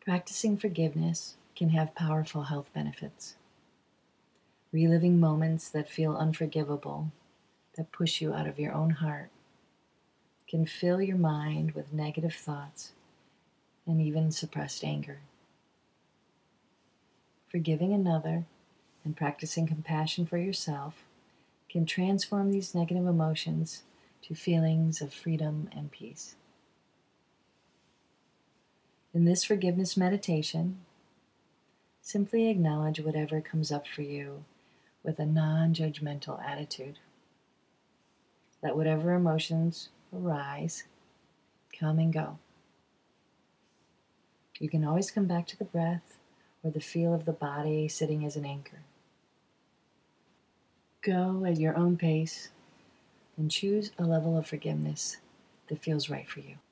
Practicing forgiveness can have powerful health benefits. Reliving moments that feel unforgivable, that push you out of your own heart, can fill your mind with negative thoughts and even suppressed anger. Forgiving another and practicing compassion for yourself can transform these negative emotions to feelings of freedom and peace. In this forgiveness meditation, simply acknowledge whatever comes up for you with a non-judgmental attitude. Let whatever emotions arise come and go. You can always come back to the breath or the feel of the body sitting as an anchor. Go at your own pace and choose a level of forgiveness that feels right for you.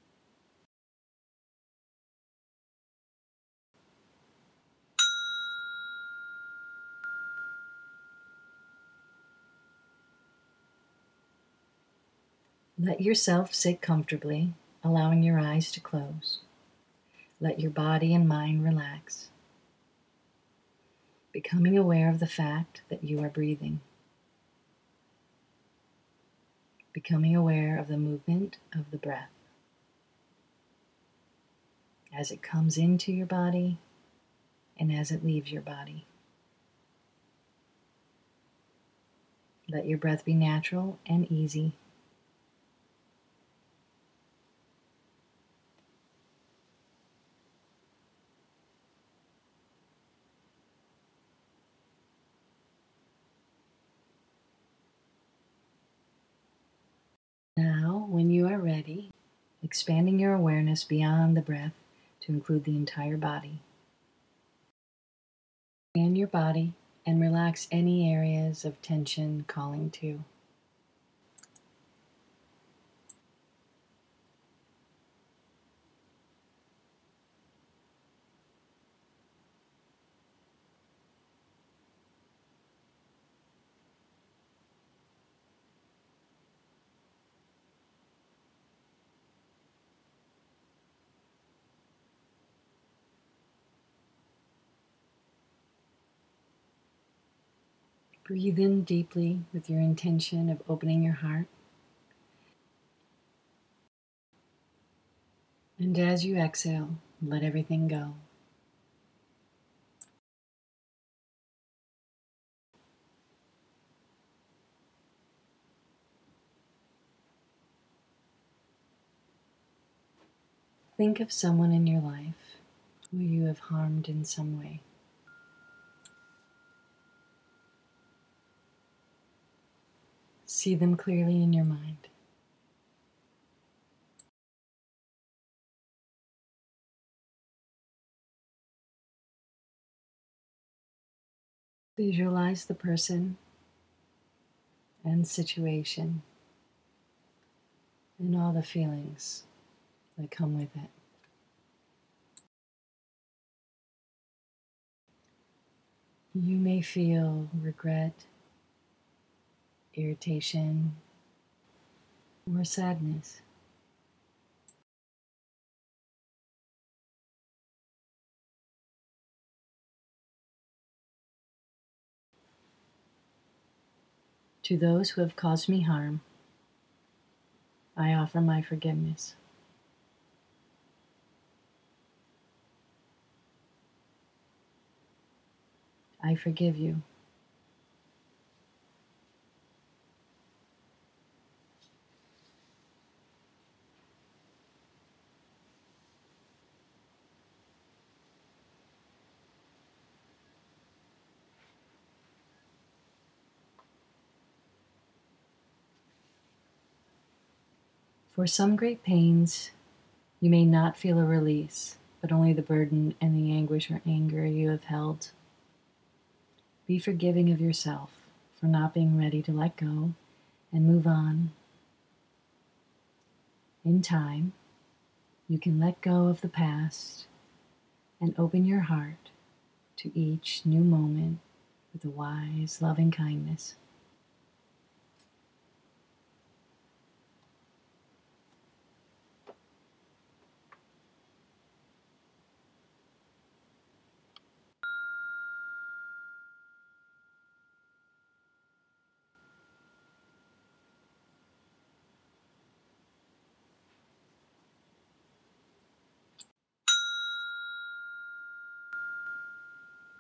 Let yourself sit comfortably, allowing your eyes to close. Let your body and mind relax, becoming aware of the fact that you are breathing, becoming aware of the movement of the breath as it comes into your body and as it leaves your body. Let your breath be natural and easy. Now, when you are ready, expanding your awareness beyond the breath to include the entire body. Scan your body and relax any areas of tension calling to. Breathe in deeply with your intention of opening your heart. And as you exhale, let everything go. Think of someone in your life who you have harmed in some way. See them clearly in your mind. Visualize the person and situation and all the feelings that come with it. You may feel regret, irritation, or sadness. To those who have caused me harm, I offer my forgiveness. I forgive you. For some great pains, you may not feel a release, but only the burden and the anguish or anger you have held. Be forgiving of yourself for not being ready to let go and move on. In time, you can let go of the past and open your heart to each new moment with a wise, loving kindness.